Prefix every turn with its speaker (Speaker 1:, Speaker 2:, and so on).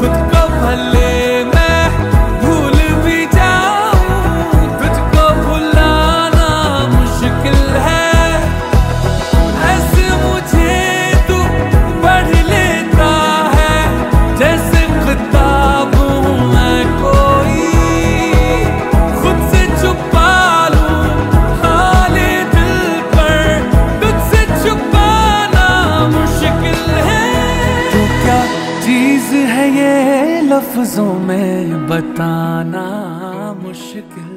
Speaker 1: खुद को भले मैं भूल भी जाऊं, तुझको भुलाना मुश्किल है। ऐसे मुझे तू पढ़ लेता है जैसे किताब हूं मैं कोई, खुद से छुपा लूं हाले दिल पर, तुझसे छुपाना मुश्किल है। तो क्या चीज है ये लफ्जों में बताना मुश्किल